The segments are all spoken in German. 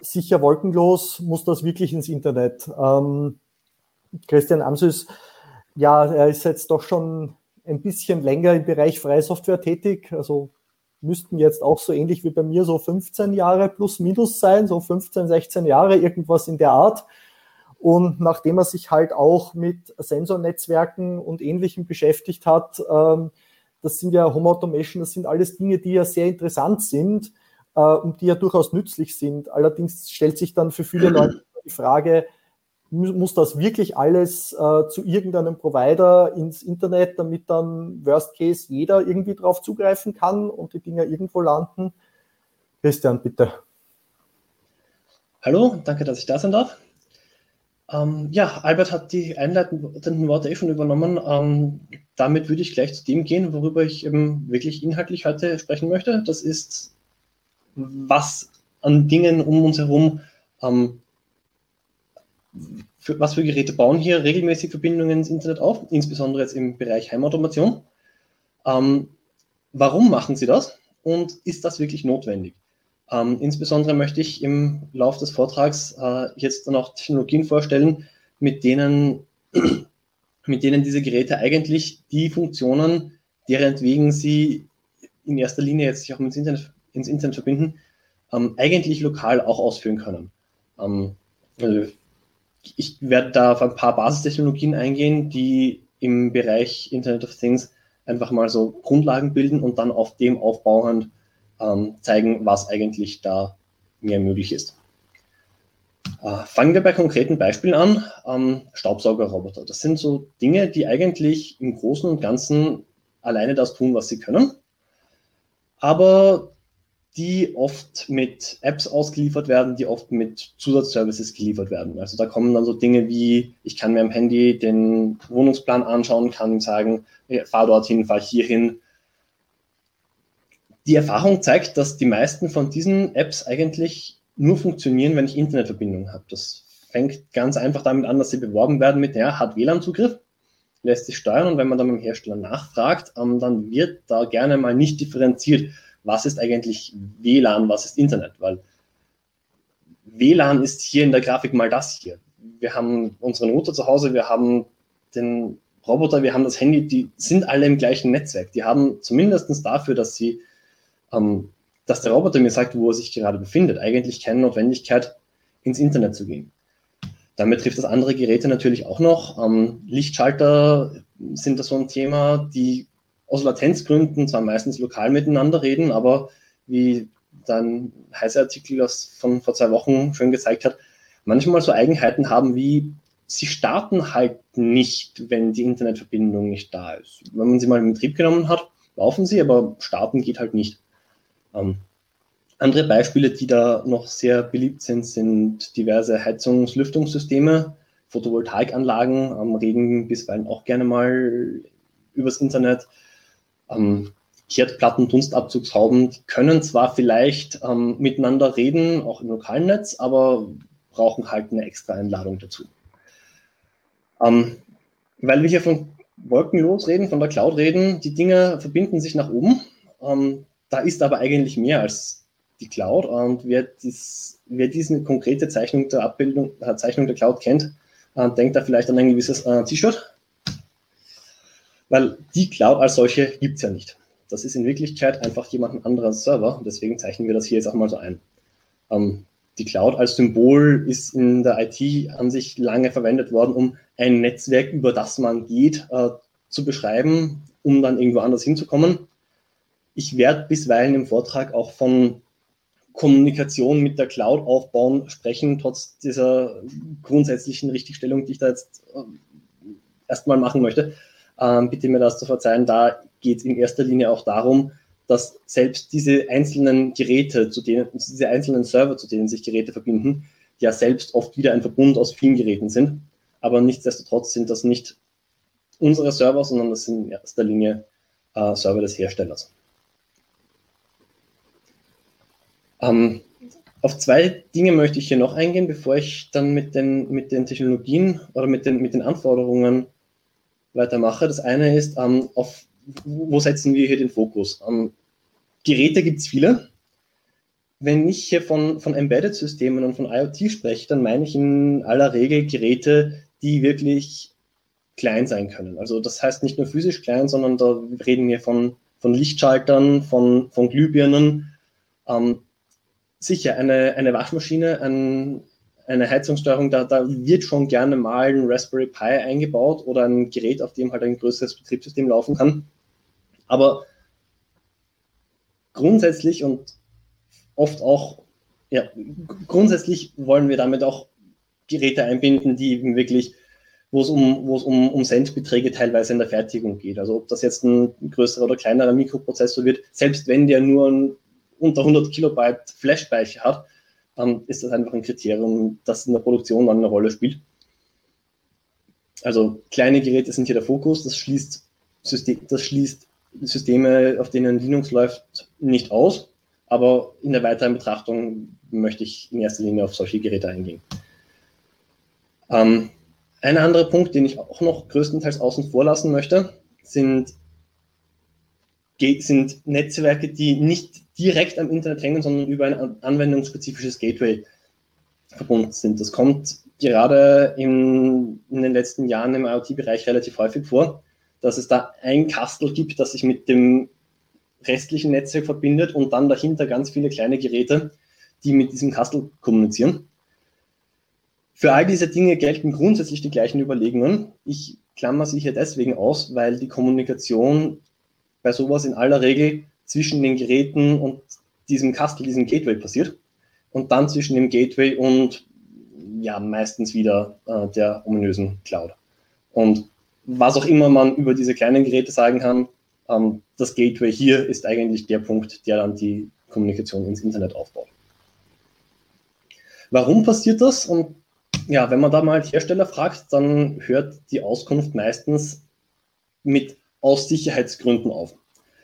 sicher wolkenlos muss das wirklich ins Internet. Christian Amsüs, ja, er ist jetzt doch schon ein bisschen länger im Bereich Freie Software tätig, also müssten jetzt auch so ähnlich wie bei mir so 15 Jahre plus minus sein, so 15, 16 Jahre, irgendwas in der Art. Und nachdem er sich halt auch mit Sensornetzwerken und Ähnlichem beschäftigt hat, das sind ja Home Automation, das sind alles Dinge, die ja sehr interessant sind und die ja durchaus nützlich sind. Allerdings stellt sich dann für viele Leute die Frage, muss das wirklich alles zu irgendeinem Provider ins Internet, damit dann Worst Case jeder irgendwie drauf zugreifen kann und die Dinger irgendwo landen? Christian, bitte. Hallo, danke, dass ich da sein darf. Ja, Albert hat die einleitenden Worte schon übernommen. Damit würde ich gleich zu dem gehen, worüber ich eben wirklich inhaltlich heute sprechen möchte. Das ist, was an Dingen um uns herum was für Geräte bauen hier regelmäßig Verbindungen ins Internet auf, insbesondere jetzt im Bereich Heimautomation. Warum machen sie das und ist das wirklich notwendig? Insbesondere möchte ich im Laufe des Vortrags jetzt dann auch Technologien vorstellen, mit denen diese Geräte eigentlich die Funktionen, deretwegen sie in erster Linie jetzt sich auch ins Internet verbinden, eigentlich lokal auch ausführen können. Also ich werde da auf ein paar Basistechnologien eingehen, die im Bereich Internet of Things einfach mal so Grundlagen bilden und dann auf dem aufbauend zeigen, was eigentlich da mehr möglich ist. Fangen wir bei konkreten Beispielen an. Staubsaugerroboter. Das sind so Dinge, die eigentlich im Großen und Ganzen alleine das tun, was sie können, aber die oft mit Apps ausgeliefert werden, die oft mit Zusatzservices geliefert werden. Also da kommen dann so Dinge wie, ich kann mir am Handy den Wohnungsplan anschauen, kann ihm sagen, fahr dorthin, fahr hierhin. Die Erfahrung zeigt, dass die meisten von diesen Apps eigentlich nur funktionieren, wenn ich Internetverbindung habe. Das fängt ganz einfach damit an, dass sie beworben werden mit, ja, hat WLAN-Zugriff, lässt sich steuern, und wenn man dann beim Hersteller nachfragt, dann wird da gerne mal nicht differenziert, was ist eigentlich WLAN, was ist Internet, weil WLAN ist hier in der Grafik mal das hier. Wir haben unseren Router zu Hause, wir haben den Roboter, wir haben das Handy, die sind alle im gleichen Netzwerk. Die haben zumindest dafür, dass der Roboter mir sagt, wo er sich gerade befindet, eigentlich keine Notwendigkeit, ins Internet zu gehen. Damit trifft das andere Geräte natürlich auch noch. Lichtschalter sind da so ein Thema, die aus Latenzgründen zwar meistens lokal miteinander reden, aber wie dann heißer Artikel von vor 2 Wochen schon gezeigt hat, manchmal so Eigenheiten haben wie, sie starten halt nicht, wenn die Internetverbindung nicht da ist. Wenn man sie mal in Betrieb genommen hat, laufen sie, aber starten geht halt nicht. Andere Beispiele, die da noch sehr beliebt sind, sind diverse Heizungs-Lüftungssysteme, Photovoltaikanlagen, reden bisweilen auch gerne mal übers Internet. Herdplatten, Dunstabzugshauben, die können zwar vielleicht miteinander reden, auch im lokalen Netz, aber brauchen halt eine extra Einladung dazu. Weil wir hier von wolkenlos reden, von der Cloud reden, die Dinge verbinden sich nach oben. Da ist aber eigentlich mehr als die Cloud, und wer diese konkrete Zeichnung der Cloud kennt, denkt da vielleicht an ein gewisses T-Shirt, weil die Cloud als solche gibt es ja nicht. Das ist in Wirklichkeit einfach jemand anderer Server, und deswegen zeichnen wir das hier jetzt auch mal so ein. Die Cloud als Symbol ist in der IT an sich lange verwendet worden, um ein Netzwerk, über das man geht, zu beschreiben, um dann irgendwo anders hinzukommen. Ich werde bisweilen im Vortrag auch von Kommunikation mit der Cloud aufbauen sprechen, trotz dieser grundsätzlichen Richtigstellung, die ich da jetzt erstmal machen möchte. Bitte mir das zu verzeihen, da geht es in erster Linie auch darum, dass selbst diese einzelnen Geräte, diese einzelnen Server, zu denen sich Geräte verbinden, ja selbst oft wieder ein Verbund aus vielen Geräten sind. Aber nichtsdestotrotz sind das nicht unsere Server, sondern das sind in erster Linie Server des Herstellers. Auf 2 Dinge möchte ich hier noch eingehen, bevor ich dann mit den Technologien oder mit den Anforderungen weitermache. Das eine ist, wo setzen wir hier den Fokus? Geräte gibt es viele. wenn ich hier von Embedded-Systemen und von IoT spreche, dann meine ich in aller Regel Geräte, die wirklich klein sein können. Also das heißt nicht nur physisch klein, sondern da reden wir von Lichtschaltern, von Glühbirnen. Sicher, eine Waschmaschine, eine Heizungssteuerung, da wird schon gerne mal ein Raspberry Pi eingebaut oder ein Gerät, auf dem halt ein größeres Betriebssystem laufen kann. Aber grundsätzlich und oft auch, ja, grundsätzlich wollen wir damit auch Geräte einbinden, die eben wirklich, wo es um Centbeträge teilweise in der Fertigung geht. Also ob das jetzt ein größerer oder kleinerer Mikroprozessor wird, selbst wenn der nur unter 100 Kilobyte Flash-Speicher hat, ist das einfach ein Kriterium, das in der Produktion dann eine Rolle spielt. Also kleine Geräte sind hier der Fokus, das schließt Systeme, auf denen Linux läuft, nicht aus, aber in der weiteren Betrachtung möchte ich in erster Linie auf solche Geräte eingehen. Ein anderer Punkt, den ich auch noch größtenteils außen vor lassen möchte, sind Netzwerke, die nicht direkt am Internet hängen, sondern über ein anwendungsspezifisches Gateway verbunden sind. Das kommt gerade in den letzten Jahren im IoT-Bereich relativ häufig vor, dass es da ein Kastel gibt, das sich mit dem restlichen Netzwerk verbindet und dann dahinter ganz viele kleine Geräte, die mit diesem Kastel kommunizieren. Für all diese Dinge gelten grundsätzlich die gleichen Überlegungen. Ich klammer sie hier deswegen aus, weil die Kommunikation bei sowas in aller Regel zwischen den Geräten und diesem Kastel, diesem Gateway passiert und dann zwischen dem Gateway und ja meistens wieder der ominösen Cloud. Und was auch immer man über diese kleinen Geräte sagen kann, das Gateway hier ist eigentlich der Punkt, der dann die Kommunikation ins Internet aufbaut. Warum passiert das? Und ja, wenn man da mal Hersteller fragt, dann hört die Auskunft meistens aus Sicherheitsgründen auf.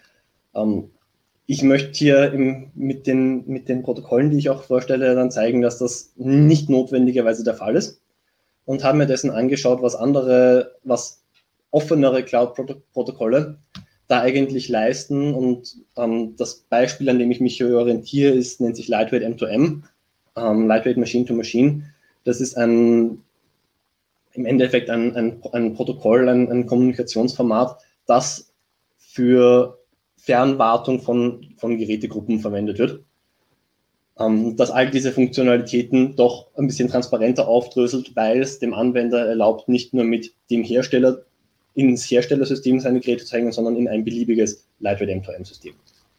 Ich möchte hier mit den Protokollen, die ich auch vorstelle, dann zeigen, dass das nicht notwendigerweise der Fall ist und habe mir dessen angeschaut, was offenere Cloud-Protokolle da eigentlich leisten und das Beispiel, an dem ich mich hier orientiere, nennt sich Lightweight M2M, Lightweight Machine-to-Machine. Das ist im Endeffekt ein Protokoll, ein Kommunikationsformat, das für Fernwartung von Gerätegruppen verwendet wird. Dass all diese Funktionalitäten doch ein bisschen transparenter aufdröselt, weil es dem Anwender erlaubt, nicht nur mit dem Hersteller ins Herstellersystem seine Geräte zu hängen, sondern in ein beliebiges Lightweight M2M-System.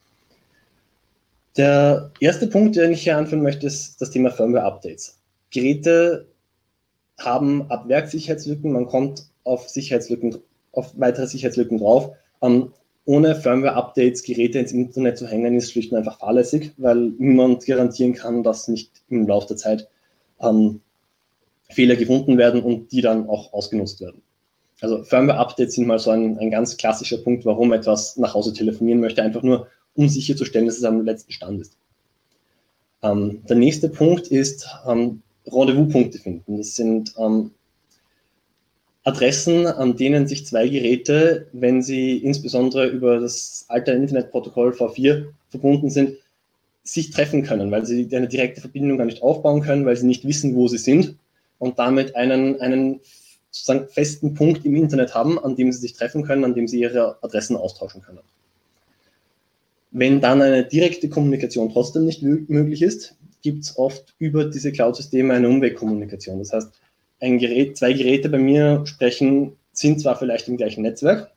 Der erste Punkt, den ich hier anführen möchte, ist das Thema Firmware-Updates. Geräte haben ab Werk Sicherheitslücken, man kommt auf weitere Sicherheitslücken drauf. Ohne Firmware-Updates Geräte ins Internet zu hängen, ist schlicht und einfach fahrlässig, weil niemand garantieren kann, dass nicht im Laufe der Zeit Fehler gefunden werden und die dann auch ausgenutzt werden. Also Firmware-Updates sind mal so ein ganz klassischer Punkt, warum etwas nach Hause telefonieren möchte, einfach nur um sicherzustellen, dass es am letzten Stand ist. Der nächste Punkt ist Rendezvous-Punkte finden. Das sind Adressen, an denen sich zwei Geräte, wenn sie insbesondere über das alte Internetprotokoll V4 verbunden sind, sich treffen können, weil sie eine direkte Verbindung gar nicht aufbauen können, weil sie nicht wissen, wo sie sind und damit einen sozusagen festen Punkt im Internet haben, an dem sie sich treffen können, an dem sie ihre Adressen austauschen können. Wenn dann eine direkte Kommunikation trotzdem nicht möglich ist, gibt es oft über diese Cloud-Systeme eine Umwegkommunikation. Das heißt, zwei Geräte bei mir sind zwar vielleicht im gleichen Netzwerk,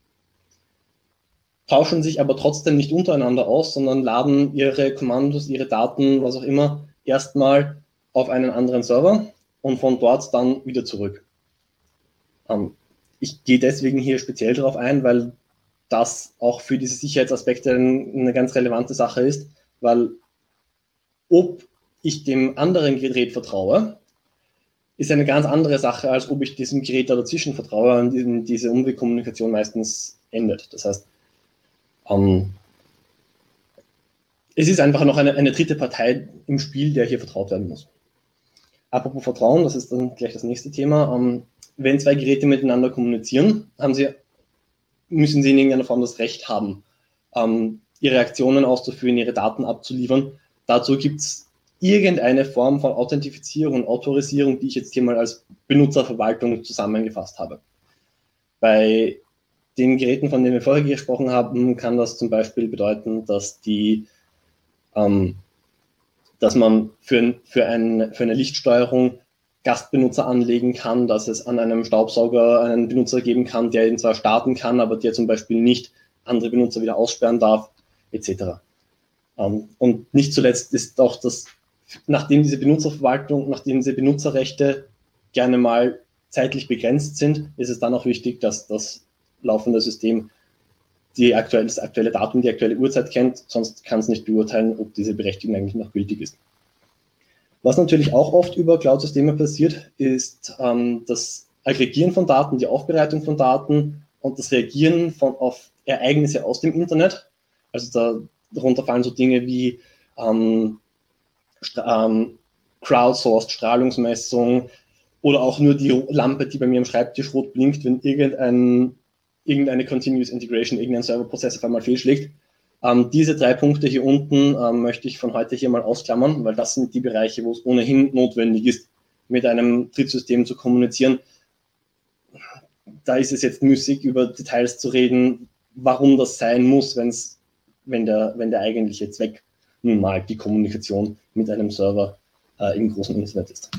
tauschen sich aber trotzdem nicht untereinander aus, sondern laden ihre Kommandos, ihre Daten, was auch immer, erstmal auf einen anderen Server und von dort dann wieder zurück. Ich gehe deswegen hier speziell darauf ein, weil das auch für diese Sicherheitsaspekte eine ganz relevante Sache ist, weil ob ich dem anderen Gerät vertraue, ist eine ganz andere Sache, als ob ich diesem Gerät da dazwischen vertraue und diese Umwegkommunikation meistens endet. Das heißt, es ist einfach noch eine dritte Partei im Spiel, der hier vertraut werden muss. Apropos Vertrauen, das ist dann gleich das nächste Thema. Wenn zwei Geräte miteinander kommunizieren, müssen sie in irgendeiner Form das Recht haben, ihre Aktionen auszuführen, ihre Daten abzuliefern. dazu gibt es irgendeine Form von Authentifizierung und Autorisierung, die ich jetzt hier mal als Benutzerverwaltung zusammengefasst habe. Bei den Geräten, von denen wir vorher gesprochen haben, kann das zum Beispiel bedeuten, dass dass man für eine Lichtsteuerung Gastbenutzer anlegen kann, dass es an einem Staubsauger einen Benutzer geben kann, der ihn zwar starten kann, aber der zum Beispiel nicht andere Benutzer wieder aussperren darf, etc. Und nicht zuletzt ist auch das, nachdem diese Benutzerverwaltung, nachdem diese Benutzerrechte gerne mal zeitlich begrenzt sind, ist es dann auch wichtig, dass das laufende System das aktuelle Datum, die aktuelle Uhrzeit kennt, sonst kann es nicht beurteilen, ob diese Berechtigung eigentlich noch gültig ist. Was natürlich auch oft über Cloud-Systeme passiert, ist das Aggregieren von Daten, die Aufbereitung von Daten und das Reagieren auf Ereignisse aus dem Internet. Also darunter fallen so Dinge wie crowdsourced Strahlungsmessung oder auch nur die Lampe, die bei mir am Schreibtisch rot blinkt, wenn irgendeine Continuous Integration, irgendein Serverprozess auf einmal fehlschlägt. Diese 3 Punkte hier unten möchte ich von heute hier mal ausklammern, weil das sind die Bereiche, wo es ohnehin notwendig ist, mit einem Drittsystem zu kommunizieren. Da ist es jetzt müßig, über Details zu reden, warum das sein muss, wenn der eigentliche Zweck nun mal die Kommunikation mit einem Server im großen Internet ist.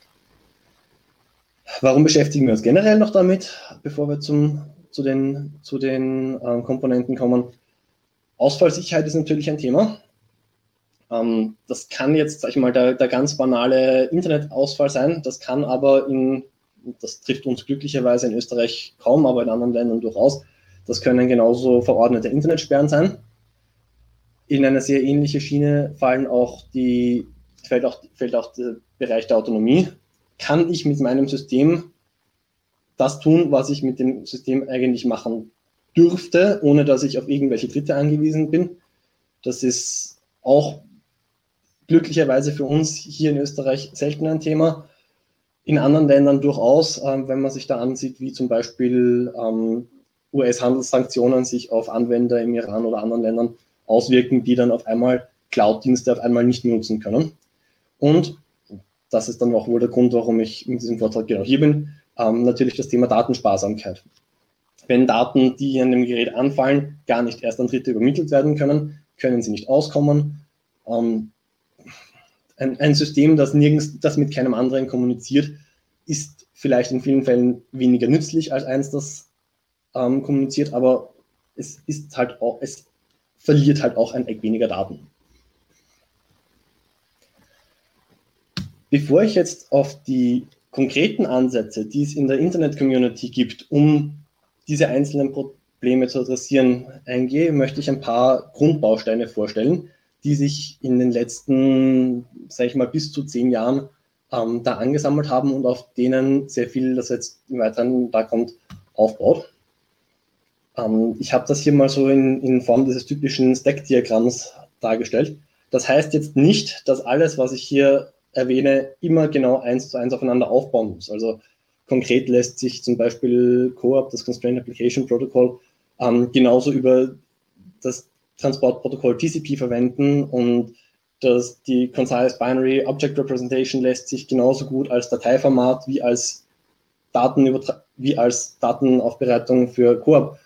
Warum beschäftigen wir uns generell noch damit, bevor wir zu den Komponenten kommen? Ausfallsicherheit ist natürlich ein Thema. Das kann jetzt, sag ich mal, der ganz banale Internetausfall sein. Das kann aber das trifft uns glücklicherweise in Österreich kaum, aber in anderen Ländern durchaus. Das können genauso verordnete Internetsperren sein. In eine sehr ähnliche Schiene fällt auch der Bereich der Autonomie. Kann ich mit meinem System das tun, was ich mit dem System eigentlich machen dürfte, ohne dass ich auf irgendwelche Dritte angewiesen bin? Das ist auch glücklicherweise für uns hier in Österreich selten ein Thema. In anderen Ländern durchaus, wenn man sich da ansieht, wie zum Beispiel US-Handelssanktionen sich auf Anwender im Iran oder anderen Ländern auswirken, die dann auf einmal Cloud-Dienste auf einmal nicht nutzen können. Und das ist dann auch wohl der Grund, warum ich mit diesem Vortrag genau hier bin, natürlich das Thema Datensparsamkeit. Wenn Daten, die an dem Gerät anfallen, gar nicht erst an Dritte übermittelt werden können, können sie nicht auskommen. Ein System, das mit keinem anderen kommuniziert, ist vielleicht in vielen Fällen weniger nützlich als eins, das kommuniziert, aber es verliert halt auch ein Eck weniger Daten. Bevor ich jetzt auf die konkreten Ansätze, die es in der Internet-Community gibt, um diese einzelnen Probleme zu adressieren, eingehe, möchte ich ein paar Grundbausteine vorstellen, die sich in den letzten, sage ich mal, bis zu 10 Jahren da angesammelt haben und auf denen sehr viel, das jetzt im Weiteren da kommt, aufbaut. Ich habe das hier mal so in Form dieses typischen Stack-Diagramms dargestellt. Das heißt jetzt nicht, dass alles, was ich hier erwähne, immer genau 1:1 aufeinander aufbauen muss. Also konkret lässt sich zum Beispiel CoAP, das Constrained Application Protocol, genauso über das Transportprotokoll TCP verwenden und die Concise Binary Object Representation lässt sich genauso gut als Dateiformat wie als Datenaufbereitung für CoAP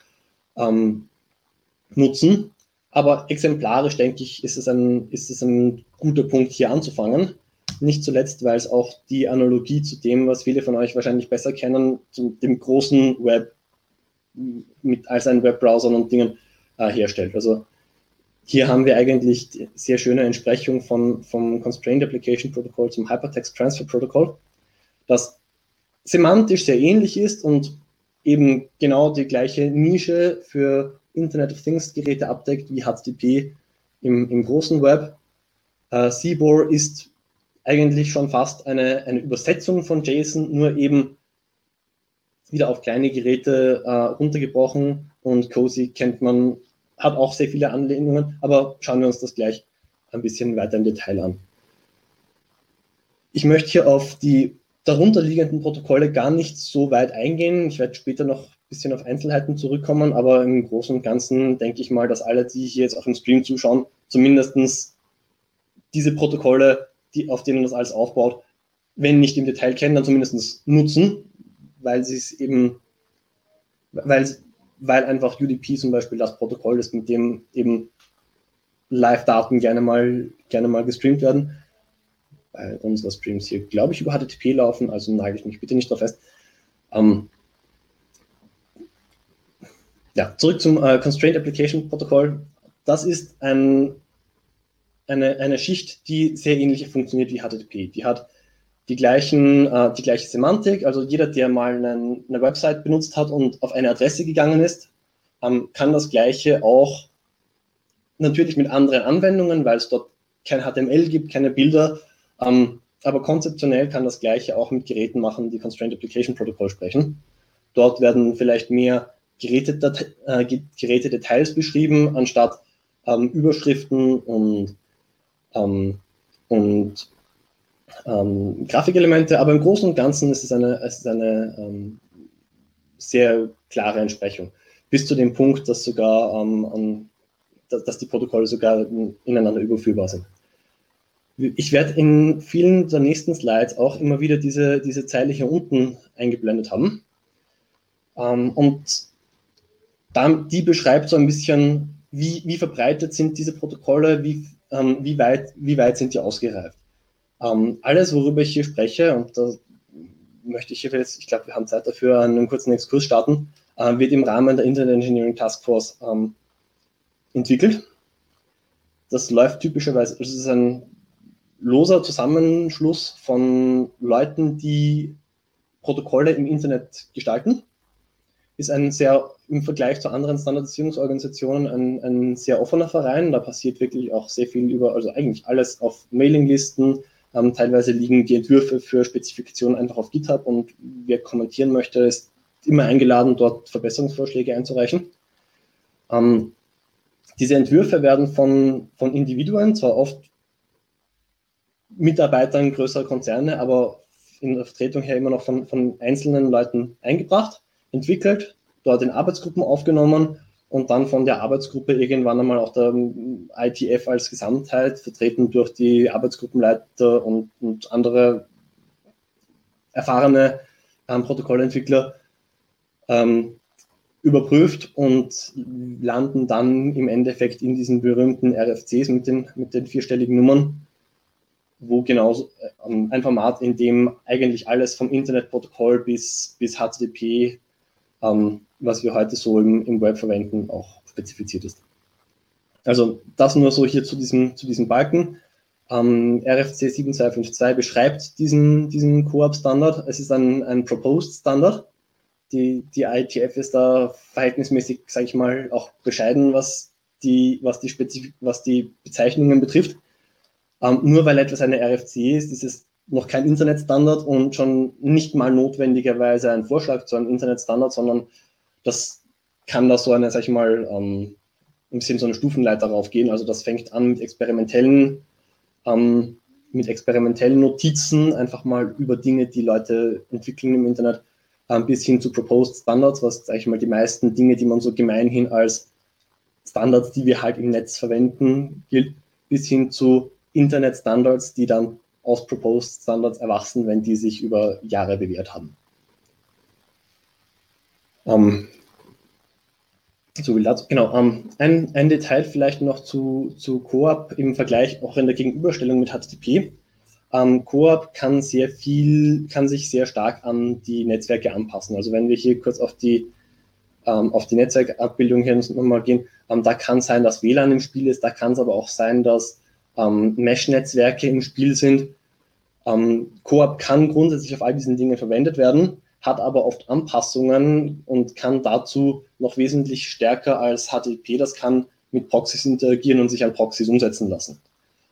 nutzen. Aber exemplarisch, denke ich, ist es ein guter Punkt, hier anzufangen. Nicht zuletzt, weil es auch die Analogie zu dem, was viele von euch wahrscheinlich besser kennen, zu dem großen Web als ein Webbrowser und Dingen herstellt. Also hier haben wir eigentlich sehr schöne Entsprechung vom Constrained Application Protocol zum Hypertext Transfer Protocol, das semantisch sehr ähnlich ist und eben genau die gleiche Nische für Internet of Things Geräte abdeckt wie HTTP im großen Web. CBOR ist eigentlich schon fast eine Übersetzung von JSON, nur eben wieder auf kleine Geräte runtergebrochen, und COSI hat auch sehr viele Anlehnungen, aber schauen wir uns das gleich ein bisschen weiter im Detail an. Ich möchte hier auf die darunterliegenden Protokolle gar nicht so weit eingehen. Ich werde später noch ein bisschen auf Einzelheiten zurückkommen, aber im Großen und Ganzen denke ich mal, dass alle, die hier jetzt auf dem Stream zuschauen, zumindest diese Protokolle, auf denen das alles aufbaut, wenn nicht im Detail kennen, dann zumindest nutzen, weil sie es eben, weil einfach UDP zum Beispiel das Protokoll ist, mit dem eben Live-Daten gerne mal gestreamt werden. Bei unseren Streams hier, glaube ich, über HTTP laufen, also nagel ich mich bitte nicht drauf fest. Ja, zurück zum Constraint Application Protokoll. Das ist eine Schicht, die sehr ähnlich funktioniert wie HTTP. Die hat die gleiche Semantik, also jeder, der mal eine Website benutzt hat und auf eine Adresse gegangen ist, kann das Gleiche auch natürlich mit anderen Anwendungen, weil es dort kein HTML gibt, keine Bilder, aber konzeptionell kann das Gleiche auch mit Geräten machen, die Constraint Application Protocol sprechen. Dort werden vielleicht mehr Gerätedetails beschrieben, anstatt Überschriften und Grafikelemente, aber im Großen und Ganzen ist es eine sehr klare Entsprechung. Bis zu dem Punkt, dass sogar dass die Protokolle sogar ineinander überführbar sind. Ich werde in vielen der nächsten Slides auch immer wieder diese Zeile hier unten eingeblendet haben. Und die beschreibt so ein bisschen, wie verbreitet sind diese Protokolle, wie weit sind die ausgereift. Alles, worüber ich hier spreche, und da möchte ich jetzt, ich glaube, wir haben Zeit dafür, einen kurzen Exkurs starten, wird im Rahmen der Internet Engineering Task Force entwickelt. Das läuft typischerweise, also es ist ein loser Zusammenschluss von Leuten, die Protokolle im Internet gestalten. Ist ein sehr, im Vergleich zu anderen Standardisierungsorganisationen, ein sehr offener Verein. Da passiert wirklich auch sehr viel also eigentlich alles auf Mailinglisten. Teilweise liegen die Entwürfe für Spezifikationen einfach auf GitHub und wer kommentieren möchte, ist immer eingeladen, dort Verbesserungsvorschläge einzureichen. Diese Entwürfe werden von Individuen, zwar oft Mitarbeitern größerer Konzerne, aber in der Vertretung her immer noch von einzelnen Leuten eingebracht, entwickelt, dort in Arbeitsgruppen aufgenommen und dann von der Arbeitsgruppe irgendwann einmal auch der IETF als Gesamtheit, vertreten durch die Arbeitsgruppenleiter und andere erfahrene Protokollentwickler, überprüft und landen dann im Endeffekt in diesen berühmten RFCs mit den vierstelligen Nummern, wo genauso ein Format, in dem eigentlich alles vom Internetprotokoll bis HTTP, was wir heute so im Web verwenden, auch spezifiziert ist. Also das nur so hier zu diesem Balken. RFC 7252 beschreibt diesen CoAP-Standard. Es ist ein Proposed-Standard. Die IETF ist da verhältnismäßig, sage ich mal, auch bescheiden, was die Bezeichnungen betrifft. Nur weil etwas eine RFC ist es noch kein Internetstandard und schon nicht mal notwendigerweise ein Vorschlag zu einem Internetstandard, sondern das kann da so eine, sag ich mal, ein bisschen so eine Stufenleiter raufgehen. Also das fängt an mit experimentellen Notizen, einfach mal über Dinge, die Leute entwickeln im Internet, bis hin zu Proposed Standards, was, sag ich mal, die meisten Dinge, die man so gemeinhin als Standards, die wir halt im Netz verwenden, gilt, bis hin zu Internet-Standards, die dann aus Proposed Standards erwachsen, wenn die sich über Jahre bewährt haben. So viel dazu. Genau. Ein Detail vielleicht noch zu CoAP im Vergleich, auch in der Gegenüberstellung mit HTTP. CoAP kann sich sehr stark an die Netzwerke anpassen. Also wenn wir hier kurz auf die Netzwerkabbildung hier nochmal gehen, da kann sein, dass WLAN im Spiel ist, da kann es aber auch sein, dass Mesh-Netzwerke im Spiel sind. CoAP kann grundsätzlich auf all diesen Dingen verwendet werden, hat aber oft Anpassungen und kann dazu noch wesentlich stärker als HTTP das kann mit Proxys interagieren und sich an Proxys umsetzen lassen.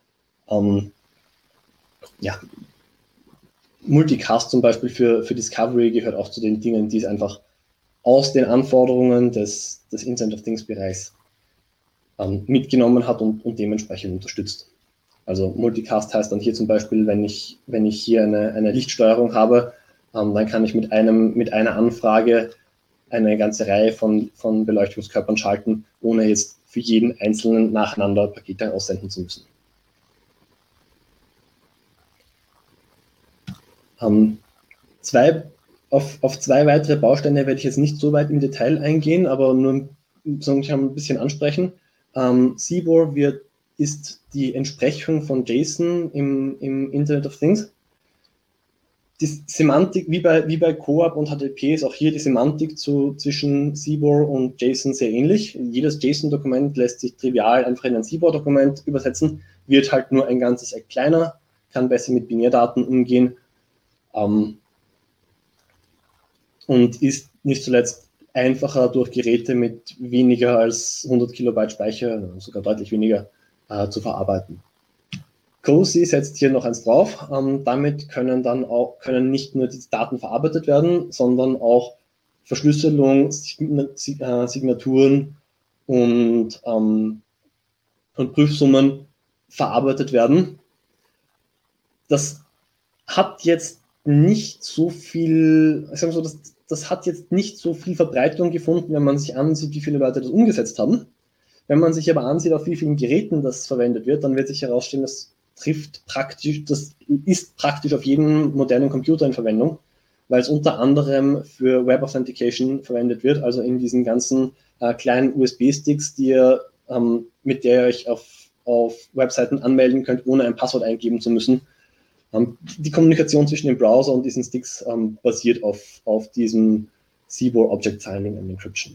Ja, Multicast zum Beispiel für Discovery gehört auch zu den Dingen, die es einfach aus den Anforderungen des Internet of Things Bereichs mitgenommen hat und dementsprechend unterstützt. Also Multicast heißt dann hier zum Beispiel, wenn ich hier eine Lichtsteuerung habe, dann kann ich mit einer Anfrage eine ganze Reihe von Beleuchtungskörpern schalten, ohne jetzt für jeden einzelnen nacheinander Pakete aussenden zu müssen. Auf zwei weitere Bausteine werde ich jetzt nicht so weit im Detail eingehen, aber nur ein bisschen ansprechen. CBOR ist die Entsprechung von JSON im Internet of Things. Die Semantik, wie bei CoAP und HTTP, ist auch hier die Semantik zwischen CBOR und JSON sehr ähnlich. Jedes JSON-Dokument lässt sich trivial einfach in ein CBOR-Dokument übersetzen, wird halt nur ein ganzes Eck kleiner, kann besser mit Binärdaten umgehen und ist nicht zuletzt einfacher durch Geräte mit weniger als 100 Kilobyte Speicher, sogar deutlich weniger, zu verarbeiten. COSI setzt hier noch eins drauf. Damit können nicht nur die Daten verarbeitet werden, sondern auch Verschlüsselung, Signaturen und Prüfsummen verarbeitet werden. Das hat jetzt nicht so viel, das hat jetzt nicht so viel Verbreitung gefunden, wenn man sich ansieht, wie viele Leute das umgesetzt haben. Wenn man sich aber ansieht, auf wie vielen Geräten das verwendet wird, dann wird sich herausstellen, das ist praktisch auf jedem modernen Computer in Verwendung, weil es unter anderem für Web Authentication verwendet wird, also in diesen ganzen kleinen USB-Sticks, mit der ihr euch auf Webseiten anmelden könnt, ohne ein Passwort eingeben zu müssen. Die Kommunikation zwischen dem Browser und diesen Sticks basiert auf diesem CBOR Object Signing and Encryption.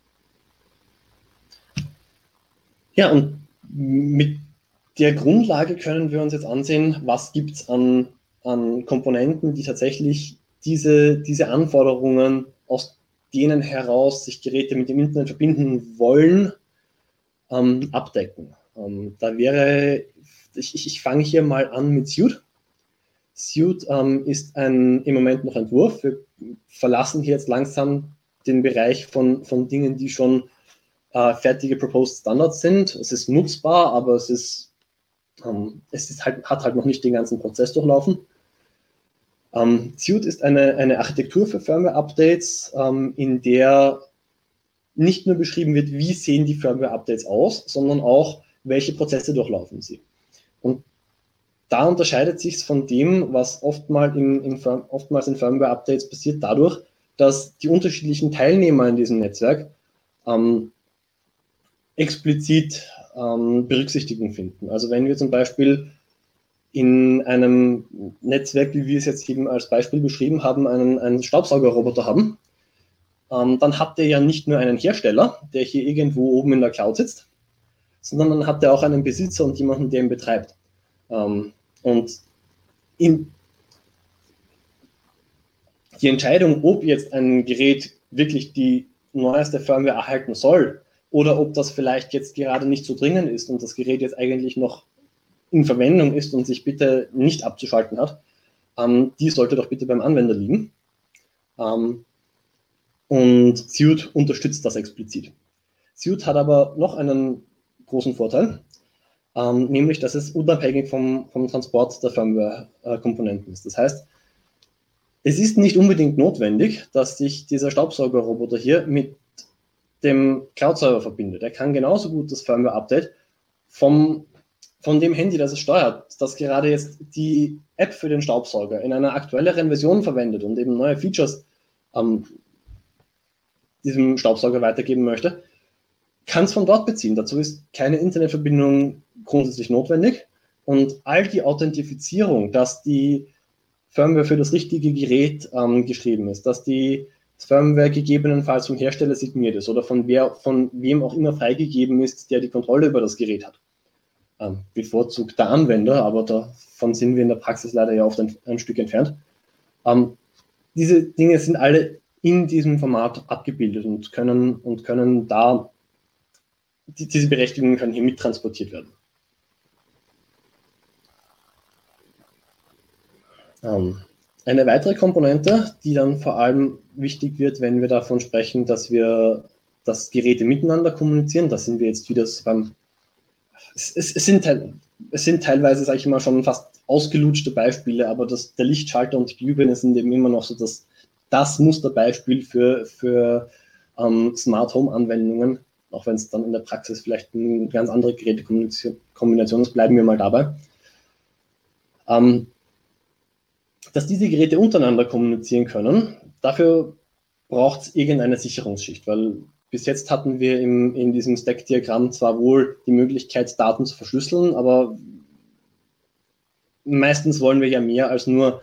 Ja, und mit der Grundlage können wir uns jetzt ansehen, was gibt es an Komponenten, die tatsächlich diese Anforderungen, aus denen heraus sich Geräte mit dem Internet verbinden wollen, abdecken. Ich fange hier mal an mit Suite. Suite ist im Moment noch Entwurf. Wir verlassen hier jetzt langsam den Bereich von Dingen, die schon fertige Proposed Standards sind. Es ist nutzbar, aber hat halt noch nicht den ganzen Prozess durchlaufen. Suite ist eine Architektur für Firmware-Updates, in der nicht nur beschrieben wird, wie sehen die Firmware-Updates aus, sondern auch, welche Prozesse durchlaufen sie. Und da unterscheidet sich es von dem, was oftmals in Firmware-Updates passiert, dadurch, dass die unterschiedlichen Teilnehmer in diesem Netzwerk explizit Berücksichtigung finden. Also wenn wir zum Beispiel in einem Netzwerk, wie wir es jetzt eben als Beispiel beschrieben haben, einen Staubsaugerroboter haben, dann hat der ja nicht nur einen Hersteller, der hier irgendwo oben in der Cloud sitzt, sondern dann hat der auch einen Besitzer und jemanden, der ihn betreibt. Und die Entscheidung, ob jetzt ein Gerät wirklich die neueste Firmware erhalten soll oder ob das vielleicht jetzt gerade nicht so dringend ist und das Gerät jetzt eigentlich noch in Verwendung ist und sich bitte nicht abzuschalten hat, die sollte doch bitte beim Anwender liegen. Und Suite unterstützt das explizit. Suite hat aber noch einen großen Vorteil, nämlich, dass es unabhängig vom Transport der Firmware-Komponenten ist. Das heißt, es ist nicht unbedingt notwendig, dass sich dieser Staubsaugerroboter hier mit dem Cloud-Server verbindet. Er kann genauso gut das Firmware-Update von dem Handy, das es steuert, das gerade jetzt die App für den Staubsauger in einer aktuelleren Version verwendet und eben neue Features diesem Staubsauger weitergeben möchte, kann es von dort beziehen. Dazu ist keine Internetverbindung grundsätzlich notwendig und all die Authentifizierung, dass die Firmware für das richtige Gerät geschrieben ist, dass die Firmware gegebenenfalls vom Hersteller signiert ist oder von wem auch immer freigegeben ist, der die Kontrolle über das Gerät hat. Bevorzugt der Anwender, aber davon sind wir in der Praxis leider ja oft ein Stück entfernt. Diese Dinge sind alle in diesem Format abgebildet und können da, diese Berechtigungen können hier mittransportiert werden. Eine weitere Komponente, die dann vor allem wichtig wird, wenn wir davon sprechen, dass Geräte miteinander kommunizieren, da sind wir jetzt wieder beim, es sind teilweise, sage ich mal, schon fast ausgelutschte Beispiele, aber der Lichtschalter und die Glühbirne sind eben immer noch so das Musterbeispiel für Smart Home Anwendungen, auch wenn es dann in der Praxis vielleicht eine ganz andere Gerätekombination ist, bleiben wir mal dabei. dass diese Geräte untereinander kommunizieren können, dafür braucht es irgendeine Sicherungsschicht, weil bis jetzt hatten wir in diesem Stack-Diagramm zwar wohl die Möglichkeit, Daten zu verschlüsseln, aber meistens wollen wir ja mehr als nur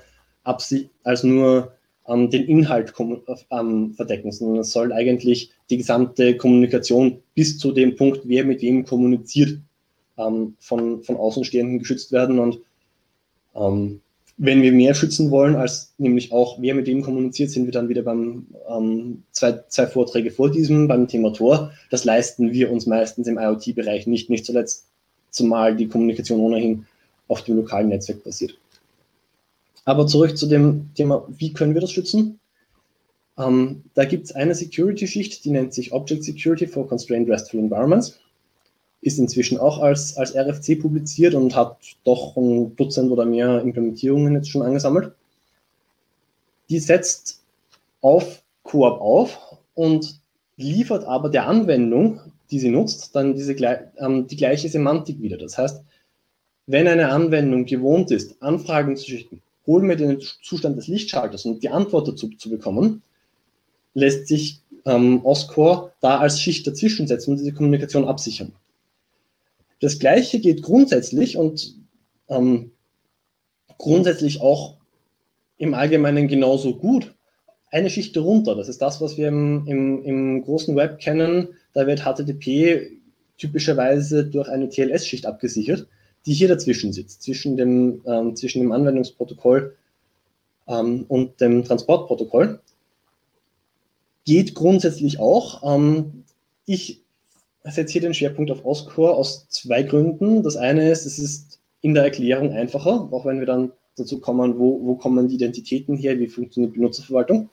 den Inhalt verdecken, sondern es soll eigentlich die gesamte Kommunikation bis zu dem Punkt, wer mit wem kommuniziert, von Außenstehenden geschützt werden. Und wenn wir mehr schützen wollen, als nämlich auch wer mit wem kommuniziert, sind wir dann wieder beim zwei Vorträge vor diesem, beim Thema Tor. Das leisten wir uns meistens im IoT-Bereich nicht zuletzt, zumal die Kommunikation ohnehin auf dem lokalen Netzwerk basiert. Aber zurück zu dem Thema, wie können wir das schützen? Da gibt es eine Security-Schicht, die nennt sich Object Security for Constrained RESTful Environments. Ist inzwischen auch als RFC publiziert und hat doch ein Dutzend oder mehr Implementierungen jetzt schon angesammelt. Die setzt auf CoAP auf und liefert aber der Anwendung, die sie nutzt, dann die gleiche Semantik wieder. Das heißt, wenn eine Anwendung gewohnt ist, Anfragen zu schicken, hol mir den Zustand des Lichtschalters und die Antwort dazu zu bekommen, lässt sich OSCORE da als Schicht dazwischen setzen und diese Kommunikation absichern. Das Gleiche geht grundsätzlich und grundsätzlich auch im Allgemeinen genauso gut eine Schicht darunter. Das ist das, was wir im großen Web kennen. Da wird HTTP typischerweise durch eine TLS-Schicht abgesichert, die hier dazwischen sitzt, zwischen dem Anwendungsprotokoll und dem Transportprotokoll. Geht grundsätzlich auch. Ich setze hier den Schwerpunkt auf OSCORE aus zwei Gründen. Das eine ist, es ist in der Erklärung einfacher, auch wenn wir dann dazu kommen, wo kommen die Identitäten her, wie funktioniert Benutzerverwaltung.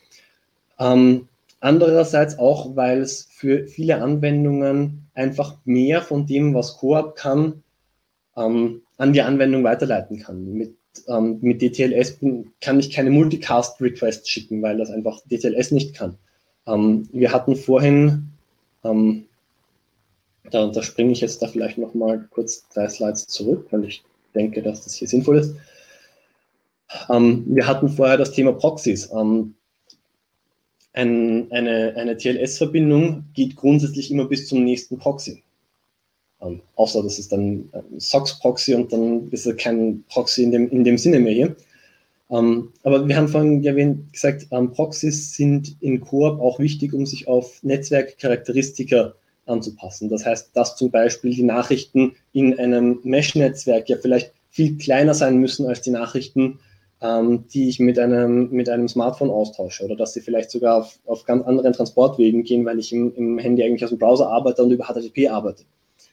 Andererseits auch, weil es für viele Anwendungen einfach mehr von dem, was CoAP kann, an die Anwendung weiterleiten kann. Mit DTLS kann ich keine Multicast-Requests schicken, weil das einfach DTLS nicht kann. Wir hatten vorhin da springe ich jetzt da vielleicht noch mal kurz 3 Slides zurück, weil ich denke, dass das hier sinnvoll ist. Wir hatten vorher das Thema Proxys. Eine TLS-Verbindung geht grundsätzlich immer bis zum nächsten Proxy. Außer das ist dann SOX-Proxy und dann ist es kein Proxy in dem Sinne mehr hier. Aber wir haben vorhin gesagt, Proxys sind in CoAP auch wichtig, um sich auf Netzwerkcharakteristika anzupassen. Das heißt, dass zum Beispiel die Nachrichten in einem Mesh-Netzwerk ja vielleicht viel kleiner sein müssen als die Nachrichten, die ich mit einem Smartphone austausche, oder dass sie vielleicht sogar auf ganz anderen Transportwegen gehen, weil ich im Handy eigentlich aus dem Browser arbeite und über HTTP arbeite.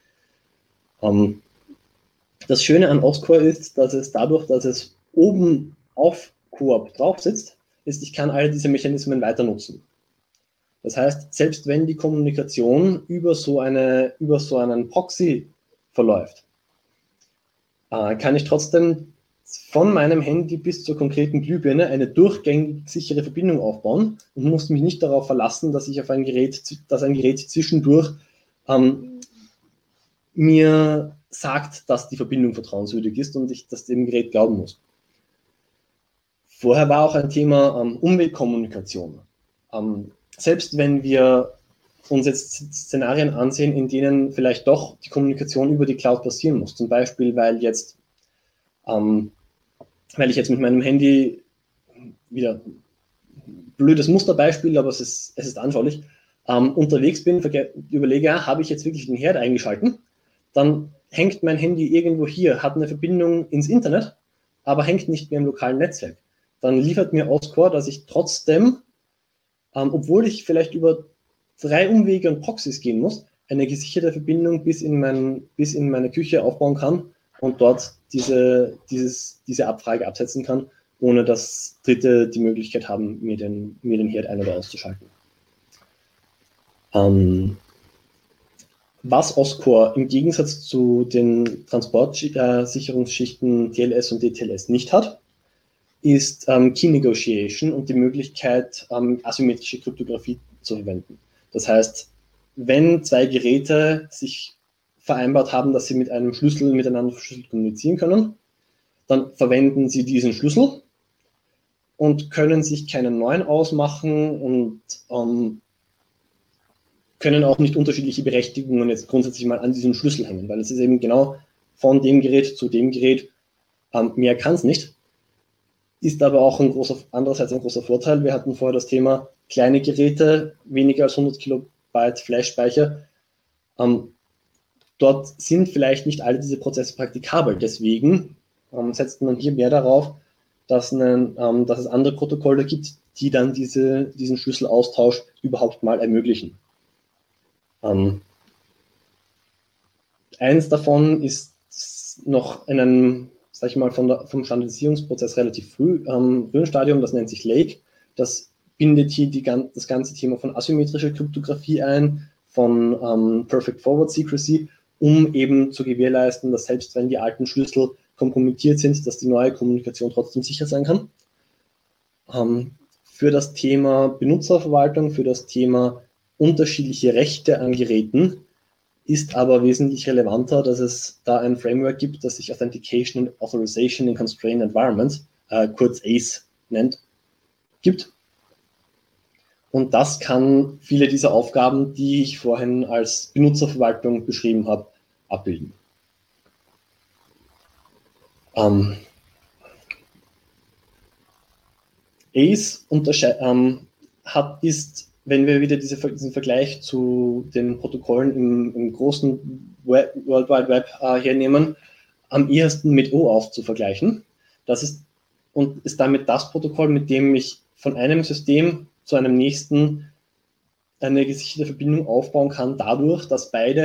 Das Schöne an OSCORE ist, dass es dadurch, dass es oben auf CoAP drauf sitzt, ich kann all diese Mechanismen weiter nutzen. Das heißt, selbst wenn die Kommunikation über so einen Proxy verläuft, kann ich trotzdem von meinem Handy bis zur konkreten Glühbirne eine durchgängig sichere Verbindung aufbauen und muss mich nicht darauf verlassen, dass ein Gerät zwischendurch mir sagt, dass die Verbindung vertrauenswürdig ist und ich das dem Gerät glauben muss. Vorher war auch ein Thema Umweltkommunikation. Selbst wenn wir uns jetzt Szenarien ansehen, in denen vielleicht doch die Kommunikation über die Cloud passieren muss, zum Beispiel, weil ich jetzt mit meinem Handy, wieder blödes Musterbeispiel, aber es ist anschaulich, unterwegs bin, überlege, habe ich jetzt wirklich den Herd eingeschalten, dann hängt mein Handy irgendwo hier, hat eine Verbindung ins Internet, aber hängt nicht mehr im lokalen Netzwerk. Dann liefert mir OSCORE, dass ich trotzdem, obwohl ich vielleicht über 3 Umwege und Proxys gehen muss, eine gesicherte Verbindung bis in meine Küche aufbauen kann und dort diese Abfrage absetzen kann, ohne dass Dritte die Möglichkeit haben, mir den Herd ein- oder auszuschalten. Was OSCORE im Gegensatz zu den Transportsicherungsschichten TLS und DTLS nicht hat, ist Key Negotiation und die Möglichkeit, asymmetrische Kryptographie zu verwenden. Das heißt, wenn 2 Geräte sich vereinbart haben, dass sie mit einem Schlüssel miteinander verschlüsselt kommunizieren können, dann verwenden sie diesen Schlüssel und können sich keinen neuen ausmachen und können auch nicht unterschiedliche Berechtigungen jetzt grundsätzlich mal an diesem Schlüssel hängen, weil es ist eben genau von dem Gerät zu dem Gerät, mehr kann es nicht. Ist aber auch andererseits ein großer Vorteil. Wir hatten vorher das Thema kleine Geräte, weniger als 100 Kilobyte Flash-Speicher. Dort sind vielleicht nicht alle diese Prozesse praktikabel. Deswegen setzt man hier mehr darauf, dass es andere Protokolle gibt, die dann diesen Schlüsselaustausch überhaupt mal ermöglichen. Eins davon ist noch in einem, sag ich mal, vom Standardisierungsprozess relativ frühen Stadium, das nennt sich Lake. Das bindet hier das ganze Thema von asymmetrischer Kryptographie ein, von Perfect Forward Secrecy, um eben zu gewährleisten, dass selbst wenn die alten Schlüssel kompromittiert sind, dass die neue Kommunikation trotzdem sicher sein kann. Für das Thema Benutzerverwaltung, für das Thema unterschiedliche Rechte an Geräten ist aber wesentlich relevanter, dass es da ein Framework gibt, das sich Authentication and Authorization in Constrained Environments, kurz ACE nennt, gibt. Und das kann viele dieser Aufgaben, die ich vorhin als Benutzerverwaltung beschrieben habe, abbilden. ACE ist, wenn wir wieder diesen Vergleich zu den Protokollen im großen World Wide Web hernehmen, am ehesten mit OAuth zu vergleichen. Das ist damit das Protokoll, mit dem ich von einem System zu einem nächsten eine gesicherte Verbindung aufbauen kann, dadurch, dass beide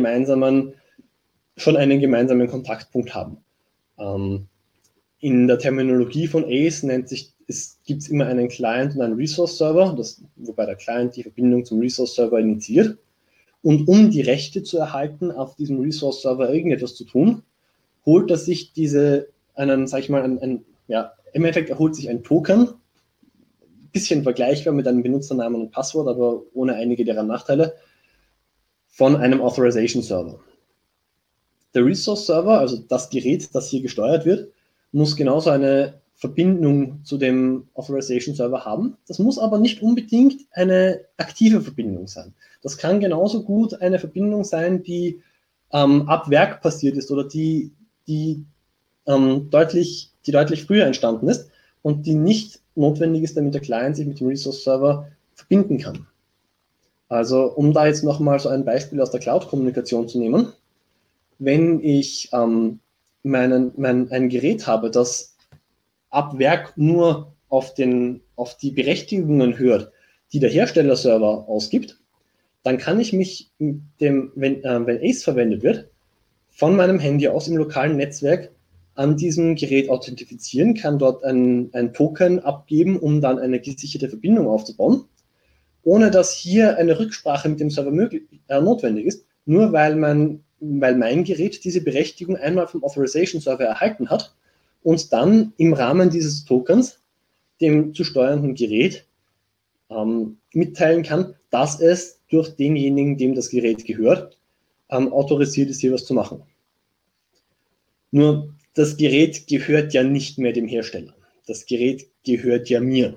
schon einen gemeinsamen Kontaktpunkt haben. In der Terminologie von ACE gibt es immer einen Client und einen Resource-Server, wobei der Client die Verbindung zum Resource-Server initiiert. Und um die Rechte zu erhalten, auf diesem Resource-Server irgendetwas zu tun, holt er sich im Endeffekt erholt sich ein Token, bisschen vergleichbar mit einem Benutzernamen und Passwort, aber ohne einige deren Nachteile, von einem Authorization-Server. Der Resource-Server, also das Gerät, das hier gesteuert wird, muss genauso eine Verbindung zu dem Authorization-Server haben. Das muss aber nicht unbedingt eine aktive Verbindung sein. Das kann genauso gut eine Verbindung sein, die ab Werk passiert ist oder die deutlich früher entstanden ist und die nicht notwendig ist, damit der Client sich mit dem Resource-Server verbinden kann. Also um da jetzt nochmal so ein Beispiel aus der Cloud-Kommunikation zu nehmen, wenn ich ein Gerät habe, das ab Werk nur auf die Berechtigungen hört, die der Herstellerserver ausgibt, dann kann ich mich wenn ACE verwendet wird, von meinem Handy aus im lokalen Netzwerk an diesem Gerät authentifizieren, kann dort ein Token abgeben, um dann eine gesicherte Verbindung aufzubauen, ohne dass hier eine Rücksprache mit dem Server notwendig ist, nur weil mein Gerät diese Berechtigung einmal vom Authorization-Server erhalten hat und dann im Rahmen dieses Tokens dem zu steuernden Gerät mitteilen kann, dass es durch denjenigen, dem das Gerät gehört, autorisiert ist, hier was zu machen. Nur das Gerät gehört ja nicht mehr dem Hersteller. Das Gerät gehört ja mir.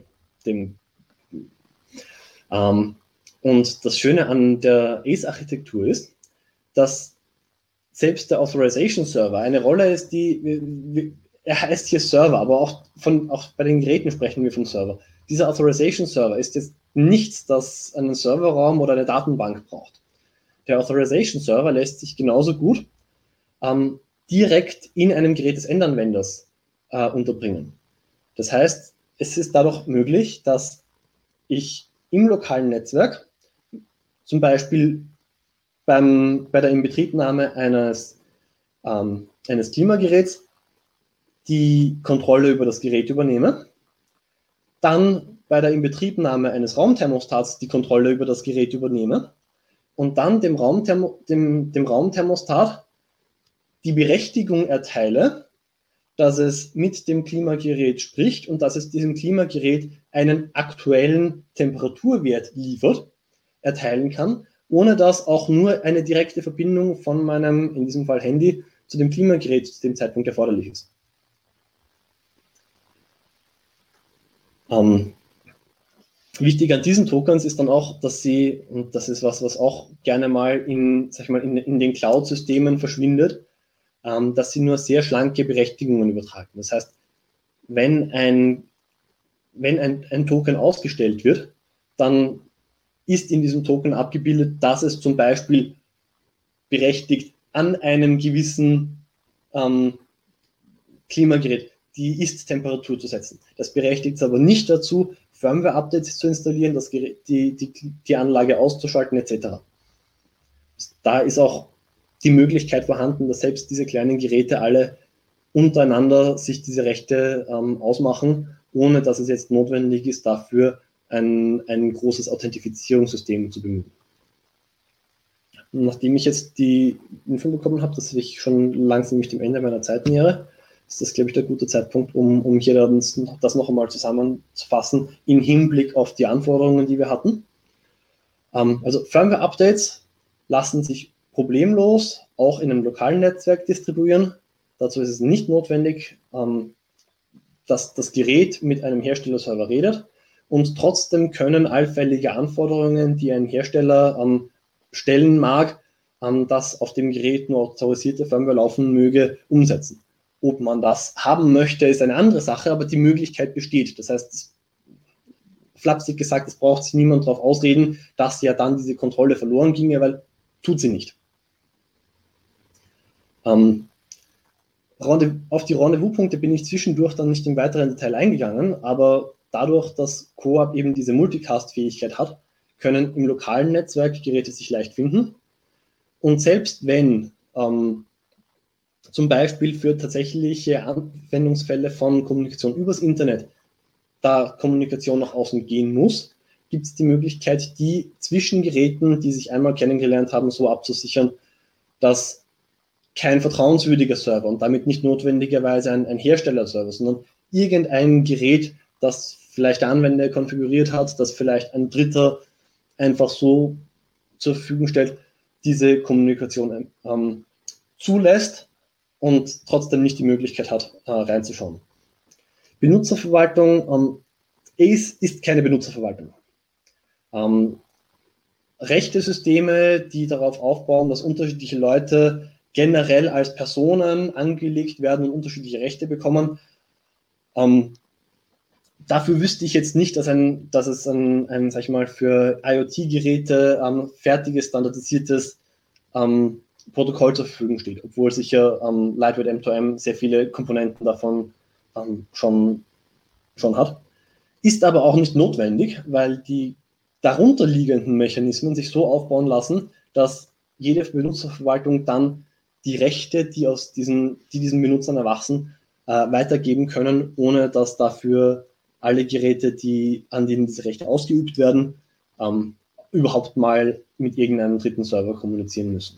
Und das Schöne an der ACE-Architektur ist, dass selbst der Authorization-Server eine Rolle ist, er heißt hier Server, aber auch bei den Geräten sprechen wir von Server. Dieser Authorization-Server ist jetzt nichts, das einen Serverraum oder eine Datenbank braucht. Der Authorization-Server lässt sich genauso gut direkt in einem Gerät des Endanwenders unterbringen. Das heißt, es ist dadurch möglich, dass ich im lokalen Netzwerk, zum Beispiel bei der Inbetriebnahme eines Klimageräts, die Kontrolle über das Gerät übernehme, dann bei der Inbetriebnahme eines Raumthermostats die Kontrolle über das Gerät übernehme und dann dem Raumthermostat die Berechtigung erteile, dass es mit dem Klimagerät spricht und dass es diesem Klimagerät einen aktuellen Temperaturwert liefert, erteilen kann, ohne dass auch nur eine direkte Verbindung von meinem, in diesem Fall Handy, zu dem Klimagerät zu dem Zeitpunkt erforderlich ist. Wichtig an diesen Tokens ist dann auch, dass sie, und das ist was auch gerne mal in den Cloud-Systemen verschwindet, dass sie nur sehr schlanke Berechtigungen übertragen. Das heißt, wenn ein Token ausgestellt wird, dann ist in diesem Token abgebildet, dass es zum Beispiel berechtigt, an einem gewissen Klimagerät die Ist-Temperatur zu setzen. Das berechtigt es aber nicht dazu, Firmware-Updates zu installieren, das Gerät, die Anlage auszuschalten etc. Da ist auch die Möglichkeit vorhanden, dass selbst diese kleinen Geräte alle untereinander sich diese Rechte ausmachen, ohne dass es jetzt notwendig ist, dafür ein großes Authentifizierungssystem zu bemühen. Nachdem ich jetzt die Info bekommen habe, dass ich schon langsam mich dem Ende meiner Zeit nähere, ist das, glaube ich, der gute Zeitpunkt, um hier das noch einmal zusammenzufassen im Hinblick auf die Anforderungen, die wir hatten. Also Firmware-Updates lassen sich problemlos auch in einem lokalen Netzwerk distribuieren. Dazu ist es nicht notwendig, dass das Gerät mit einem Herstellerserver redet, und trotzdem können allfällige Anforderungen, die ein Hersteller stellen mag, dass auf dem Gerät nur autorisierte Firmware laufen möge, umsetzen. Ob man das haben möchte, ist eine andere Sache, aber die Möglichkeit besteht. Das heißt, flapsig gesagt, es braucht sich niemand darauf ausreden, dass ja dann diese Kontrolle verloren ginge, weil tut sie nicht. Auf die Rendezvous-Punkte bin ich zwischendurch dann nicht im weiteren Detail eingegangen, aber dadurch, dass Coop eben diese Multicast-Fähigkeit hat, können im lokalen Netzwerk Geräte sich leicht finden. Und selbst wenn zum Beispiel für tatsächliche Anwendungsfälle von Kommunikation übers Internet da Kommunikation nach außen gehen muss, gibt es die Möglichkeit, die zwischen Geräten, die sich einmal kennengelernt haben, so abzusichern, dass kein vertrauenswürdiger Server und damit nicht notwendigerweise ein Herstellerserver, sondern irgendein Gerät, das vielleicht der Anwender konfiguriert hat, das vielleicht ein Dritter einfach so zur Verfügung stellt, diese Kommunikation zulässt und trotzdem nicht die Möglichkeit hat, reinzuschauen. Benutzerverwaltung, ACE ist keine Benutzerverwaltung. Rechte-Systeme, die darauf aufbauen, dass unterschiedliche Leute generell als Personen angelegt werden und unterschiedliche Rechte bekommen, dafür wüsste ich jetzt nicht, dass es ein sag ich mal, für IoT-Geräte fertiges, standardisiertes Protokoll zur Verfügung steht, obwohl sicher Lightweight M2M sehr viele Komponenten davon schon hat. Ist aber auch nicht notwendig, weil die darunterliegenden Mechanismen sich so aufbauen lassen, dass jede Benutzerverwaltung dann die Rechte, die diesen Benutzern erwachsen, weitergeben können, ohne dass dafür alle Geräte, an denen diese Rechte ausgeübt werden, überhaupt mal mit irgendeinem dritten Server kommunizieren müssen.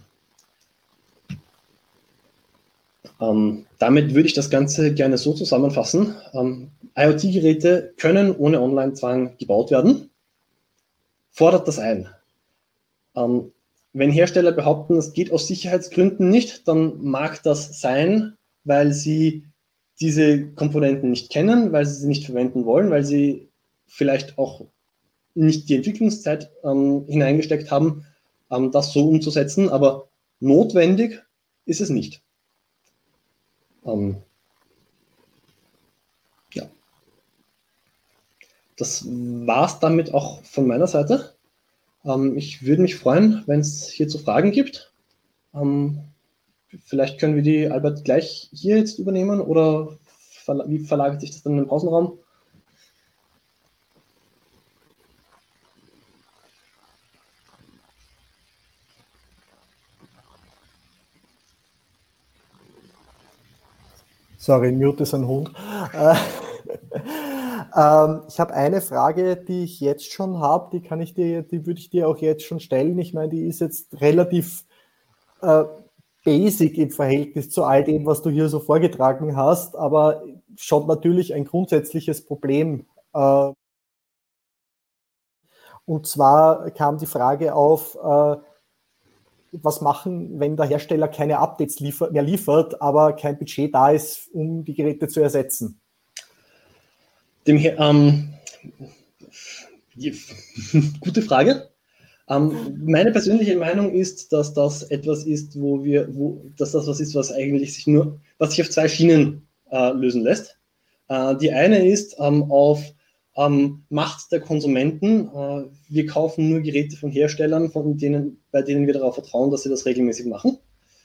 Damit würde ich das Ganze gerne so zusammenfassen. IoT-Geräte können ohne Online-Zwang gebaut werden. Fordert das ein. Wenn Hersteller behaupten, es geht aus Sicherheitsgründen nicht, dann mag das sein, weil sie diese Komponenten nicht kennen, weil sie nicht verwenden wollen, weil sie vielleicht auch nicht die Entwicklungszeit hineingesteckt haben, das so umzusetzen, aber notwendig ist es nicht. Ja. Das war es damit auch von meiner Seite. Ich würde mich freuen, wenn es hierzu Fragen gibt. Vielleicht können wir die, Albert, gleich hier jetzt übernehmen oder wie verlagert sich das dann in den Pausenraum? Sorry, Mute ist ein Hund. Ich habe eine Frage, die ich jetzt schon habe, die würde ich dir auch jetzt schon stellen. Ich meine, die ist jetzt relativ basic im Verhältnis zu all dem, was du hier so vorgetragen hast, aber schon natürlich ein grundsätzliches Problem. Und zwar kam die Frage auf, was machen, wenn der Hersteller keine Updates mehr liefert, aber kein Budget da ist, um die Geräte zu ersetzen? Gute Frage. Meine persönliche Meinung ist, dass das etwas ist, dass das was ist, was sich auf zwei Schienen lösen lässt. Die eine ist auf Macht der Konsumenten. Wir kaufen nur Geräte von Herstellern, bei denen wir darauf vertrauen, dass sie das regelmäßig machen.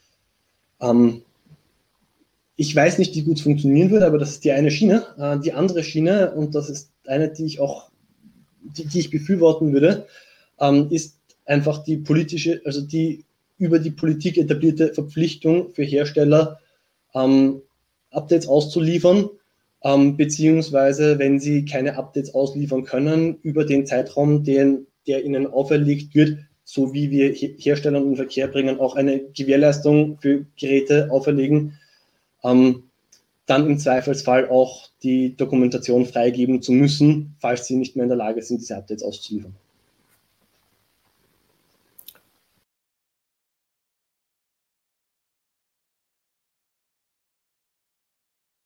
Ich weiß nicht, wie gut es funktionieren würde, aber das ist die eine Schiene. Die andere Schiene, und das ist eine, die ich befürworten würde, ist einfach die über die Politik etablierte Verpflichtung für Hersteller, Updates auszuliefern, beziehungsweise, wenn sie keine Updates ausliefern können, über den Zeitraum, der ihnen auferlegt wird, so wie wir Herstellern in den Verkehr bringen, auch eine Gewährleistung für Geräte auferlegen, dann im Zweifelsfall auch die Dokumentation freigeben zu müssen, falls sie nicht mehr in der Lage sind, diese Updates auszuliefern.